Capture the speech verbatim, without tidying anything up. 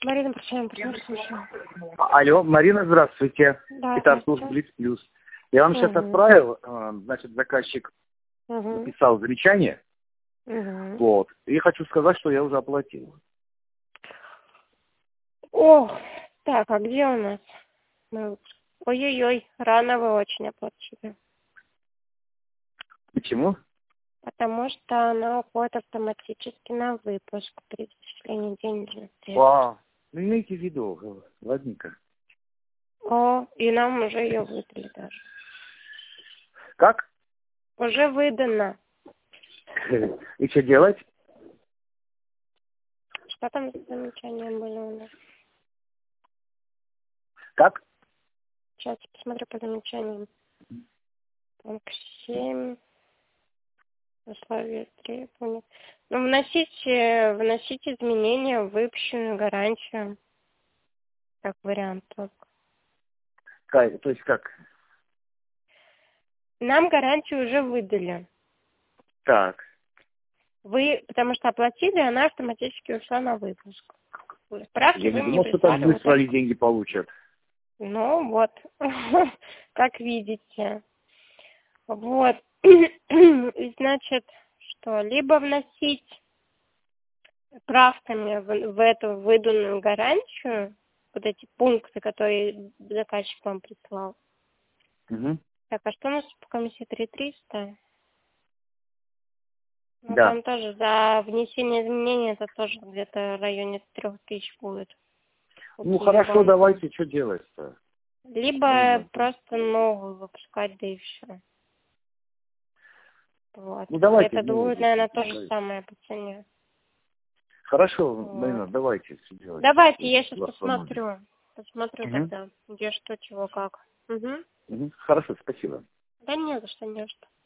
Марина, прощаем, слушаю. Алло, Марина, здравствуйте. Да, Это служба Блиц Плюс. Я вам угу. сейчас отправил, значит, заказчик угу. написал замечание. Угу. Вот. И хочу сказать, что я уже оплатил. О, так, а где у нас? Мы... Ой-ой-ой, рано вы очень оплатили. Почему? Потому что она уходит автоматически на выпуск при зачислении денежных средств. А, ну имейте в виду, ладненько. О, и нам уже ее выдали даже. Как? Уже выдано. И что делать? Что там за замечания были у нас? Как? Сейчас я посмотрю по замечаниям. Пункт семь. Условия требования. Ну, вносите, вносите изменения в выпущенную гарантию. Как вариант только. Как? То есть как? Нам гарантию уже выдали. Так. Вы, потому что оплатили, она автоматически ушла на выпуск. Справки Я вы не мне думал, что так прислали. быстро Вот они деньги получат. Ну, вот. Как видите. Вот. И значит, что либо вносить правками в, в эту выданную гарантию вот эти пункты, которые заказчик вам прислал. Угу. Так, а что у нас по комиссии три триста? Ну, Да. там тоже за внесение изменений это тоже где-то в районе трех тысяч будет. Ну хорошо, давайте, что делать-то? Либо Марина. просто новую выпускать, да и все. Вот. Ну давайте. Это Ну, будет, наверное, то же давайте. самое по цене. Хорошо, Вот. Марина, давайте все делать. Давайте, я сейчас Вас посмотрю. поможет. Посмотрю Угу. тогда, где что, чего, как. Угу. Угу. Хорошо, спасибо. Да не за что, не за что.